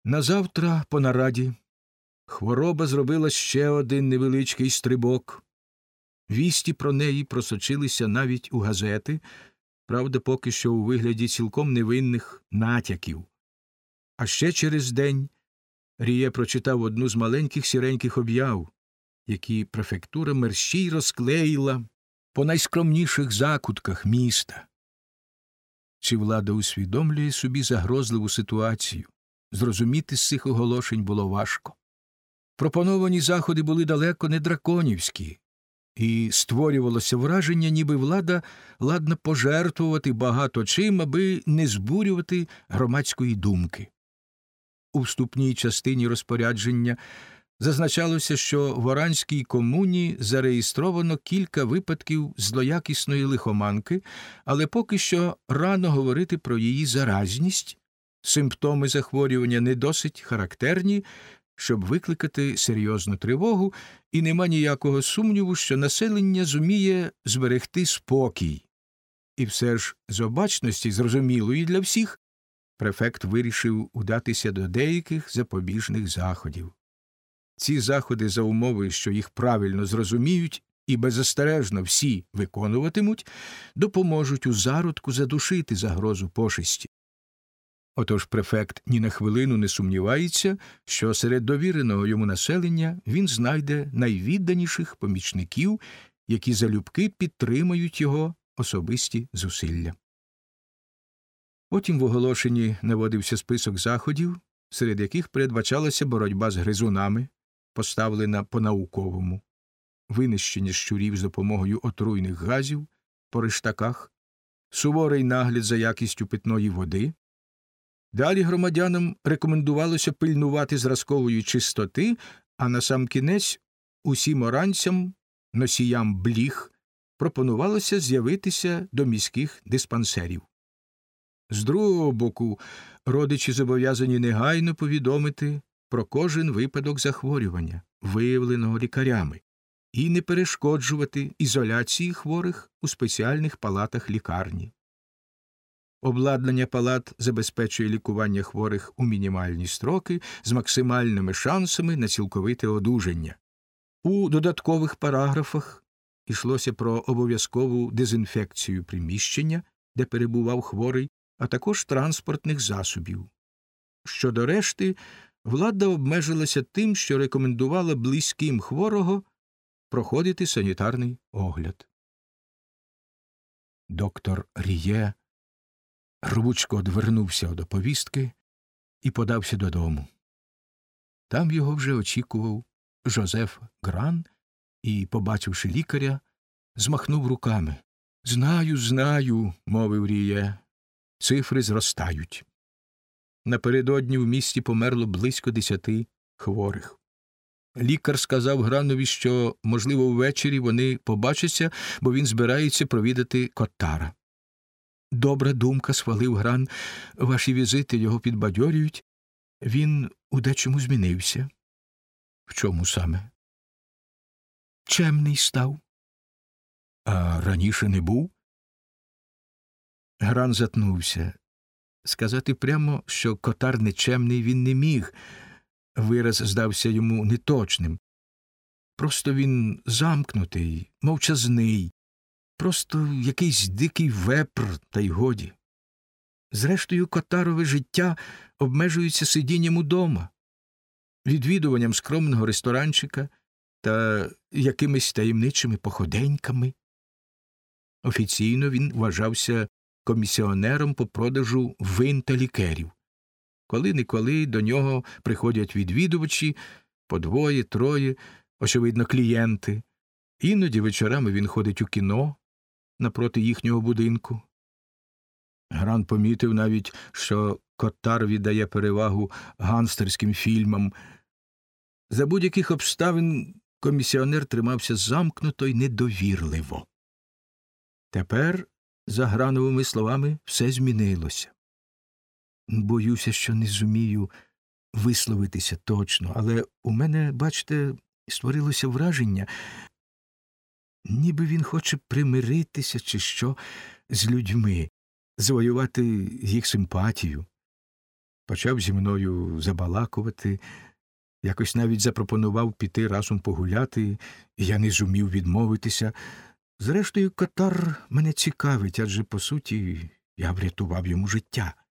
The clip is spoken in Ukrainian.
Назавтра по нараді хвороба зробила ще один невеличкий стрибок. Вісті про неї просочилися навіть у газети, правда, поки що у вигляді цілком невинних натяків. А ще через день Ріє прочитав одну з маленьких сіреньких об'яв, які префектура мерщій розклеїла по найскромніших закутках міста. Чи влада усвідомлює собі загрозливу ситуацію? Зрозуміти з цих оголошень було важко. Пропоновані заходи були далеко не драконівські, і створювалося враження, ніби влада ладна пожертвувати багато чим, аби не збурювати громадської думки. У вступній частині розпорядження зазначалося, що в Оранській комуні зареєстровано кілька випадків злоякісної лихоманки, але поки що рано говорити про її заразність. Симптоми захворювання не досить характерні, щоб викликати серйозну тривогу, і нема ніякого сумніву, що населення зуміє зберегти спокій. І все ж з обачності, зрозумілої для всіх, префект вирішив удатися до деяких запобіжних заходів. Ці заходи, за умови, що їх правильно зрозуміють і беззастережно всі виконуватимуть, допоможуть у зародку задушити загрозу пошесті. Отож префект ні на хвилину не сумнівається, що серед довіреного йому населення він знайде найвідданіших помічників, які залюбки підтримають його особисті зусилля. Потім в оголошенні наводився список заходів, серед яких передбачалася боротьба з гризунами, поставлена по-науковому, винищення щурів з допомогою отруйних газів по рештаках, суворий нагляд за якістю питної води. Далі громадянам рекомендувалося пильнувати зразкової чистоти, а насамкінець усім оранцям, носіям бліг, пропонувалося з'явитися до міських диспансерів. З другого боку, родичі зобов'язані негайно повідомити про кожен випадок захворювання, виявленого лікарями, і не перешкоджувати ізоляції хворих у спеціальних палатах лікарні. Обладнання палат забезпечує лікування хворих у мінімальні строки з максимальними шансами на цілковите одужання. У додаткових параграфах йшлося про обов'язкову дезінфекцію приміщення, де перебував хворий, а також транспортних засобів. Щодо решти, влада обмежилася тим, що рекомендувала близьким хворого проходити санітарний огляд. Доктор Ріє рвучко одвернувся від оповістки і подався додому. Там його вже очікував Жозеф Гран і, побачивши лікаря, змахнув руками. Знаю, – мовив Ріє. Цифри зростають. Напередодні в місті померло близько 10 хворих. Лікар сказав Гранові, що, можливо, ввечері вони побачаться, бо він збирається провідати Коттара. Добра думка, – схвалив Гран. Ваші візити його підбадьорюють. Він у дечому змінився. В чому саме? Чемний став. А раніше не був? Гран затнувся. Сказати прямо, що Котар нечемний, він не міг. Вираз здався йому неточним. Просто він замкнутий, мовчазний. Просто якийсь дикий вепр, та й годі. Зрештою, Котарове життя обмежується сидінням удома, відвідуванням скромного ресторанчика та якимись таємничими походеньками. Офіційно він вважався комісіонером по продажу вин та лікерів. Коли-неколи до нього приходять відвідувачі, по двоє, троє, очевидно, клієнти. Іноді вечорами він ходить у кіно напроти їхнього будинку. Гран помітив навіть, що Коттар віддає перевагу гангстерським фільмам. За будь-яких обставин комісіонер тримався замкнуто й недовірливо. Тепер, за Грановими словами, все змінилося. Боюся, що не зумію висловитися точно, але у мене, бачите, створилося враження, ніби він хоче примиритися чи що з людьми, завоювати їх симпатію. почав зі мною забалакувати, якось навіть запропонував піти разом погуляти, і я не зумів відмовитися. Зрештою, Катар мене цікавить, адже, по суті, я врятував йому життя.